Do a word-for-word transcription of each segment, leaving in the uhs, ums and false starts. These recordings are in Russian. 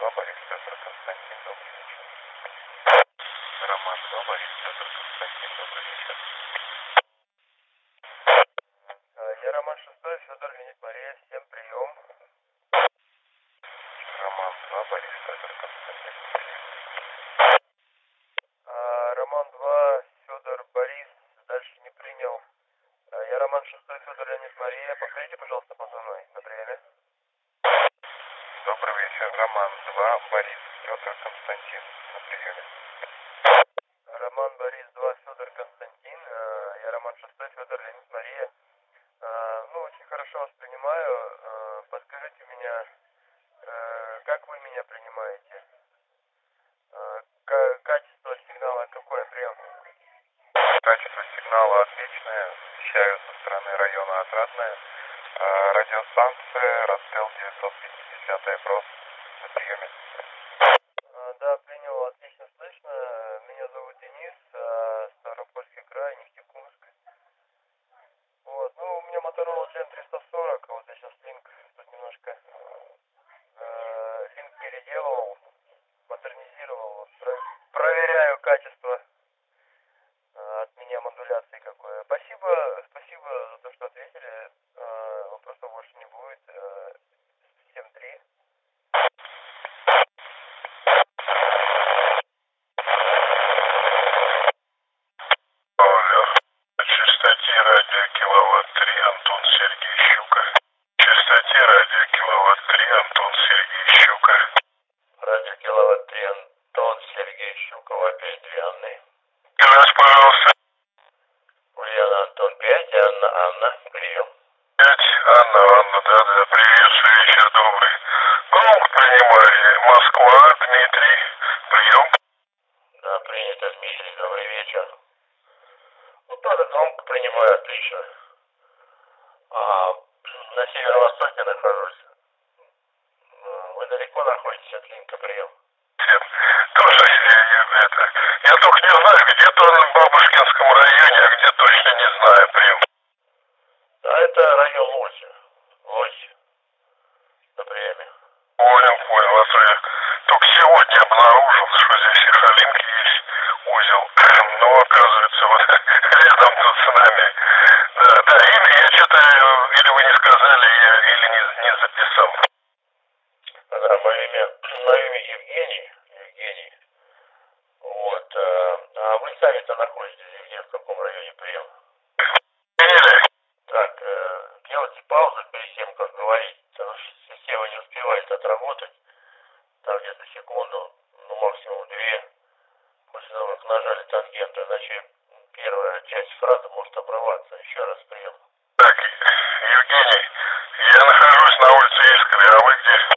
два, Борис Петр Константин, добрый вечер. Роман два, Борис Петр Константин, добрый вечер. Я Роман шестой, Федор Леонид Мария, всем прием. Роман два, Борис Петр Константин. А, Роман два, Федор Борис, дальше не принял. А, я Роман шестой, Федор Леонид Мария, повторите, пожалуйста, позывной на время. Добрый вечер, Роман два, Борис Петр Константин, на приеме. Роман Борис два, Федор Константин, а, я Роман шестой, Федор Леонид Мария. А, ну, очень хорошо вас принимаю. А, подскажите меня, а, как вы меня принимаете? А, к- качество сигнала какое, прием? Качество сигнала отличное, вещаю со стороны района Отрадное. А, радиостанция, расстрел девятьсот пятьдесят прос, на приеме. А, да, принял, отлично слышно. Меня зовут Денис, а, Ставропольский край, Нефтекумск. Вот, ну, у меня Motorola Gen триста сорок, вот я сейчас линк тут немножко э, линк переделывал, модернизировал. Вот, про- проверяю качество э, от меня модуляции какое. Спасибо, спасибо за то, что ответили. Э, вопросов больше не будет. Э, семь три. Частоте радио киловатт три, Антон Сергей Щука. Частоте радио киловатт три, Антон Сергей Щука. Радио киловатт три, Антон Сергей Щуков, опять две Анны. Раз, пожалуйста. Ульяна, Антон пять, Анна, Анна, прием. Пять, Анна, Анна, да, да, приветствую, вечер добрый. Громко принимаю. Москва, Дмитрий, прием. Да, принято, Дмитрий, добрый вечер. Ну, тоже громко принимаю, отлично. А, на северо-востоке нахожусь. Вы далеко находитесь от линка, прием? Нет, тоже я, я, это, я только не знаю, где-то он в Бабушкинском районе, а где точно не знаю, прием. Да, это район Лось. Лось. На приеме. Понял, понял, а то я только сегодня обнаружил, что здесь и Халинки есть узел, но оказывается вот рядом тут с нами. Да, да, имя я что-то, или вы не сказали, я, или не, не записал. Да, мое имя, мое имя Евгений. Евгений. Вот. А, а вы сами-то находитесь где, в каком районе, прием? Поняли? Так, э, делайте паузу перед тем, как говорить, потому что система не успевает отработать. Там где-то секунду, ну максимум две, после того, как нажали тангенту, иначе первая часть фразы может обрываться. Еще раз прием. Так, Евгений, я нахожусь на улице Искры, а вы где?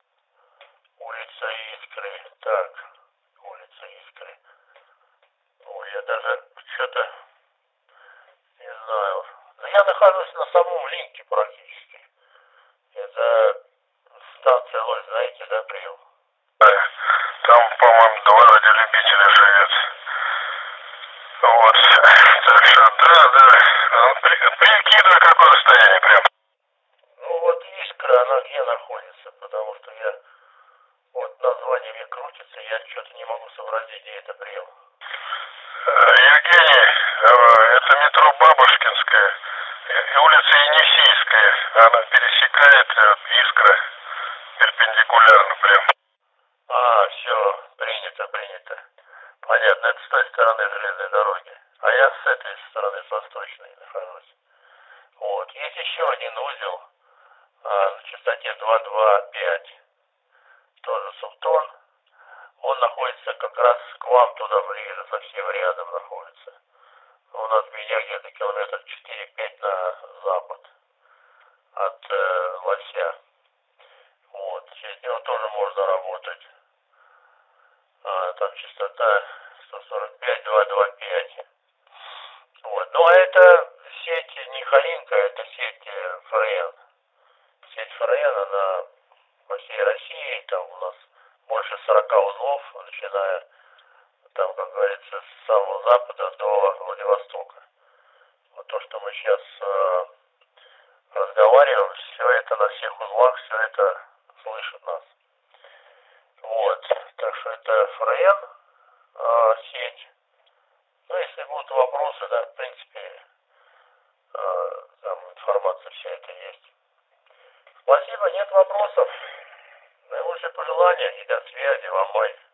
Улица Искры. Так, улица Искры. Ой, я даже что-то не знаю. Но я нахожусь на самом линке практически. Это станция Лось, знаете, да, прием? Там, по-моему, два радиолюбителя живет. Вот. Так что, да, да. При, прикидывай, какое расстояние прям. Ну вот Искра, она где находится? Потому что я... Вот название мне крутится, я что-то не могу сообразить, где это прием. Евгений, это метро Бабушкинская и улица Енисейская. Она пересекает Искра перпендикулярно прям. А, все, принято, принято. Понятно, это с той стороны железной дороги. А я с этой стороны, с восточной, нахожусь. Вот, есть еще один узел а, на частоте два два пять. Тоже Субтон. Он находится как раз к вам туда ближе, совсем рядом находится. Он от меня где-то километров четыре-пять на запад от э, Лося. Вот, через него тоже можно работать. А, там частота сто сорок пять два два пять. Вот, ну а это сеть не Халинка, это сеть ФРН. Сеть ФРН, она по всей России, там у нас больше сорока узлов, начиная там, как говорится, с самого запада до Владивостока. Вот то, что мы сейчас э, разговариваем, все это на всех узлах, все это слышит нас. это ФРН э, сеть. Ну, если будут вопросы, да, в принципе, э, там информация вся это есть. Спасибо, нет вопросов. Наилучшие пожелания и до связи вам, мой.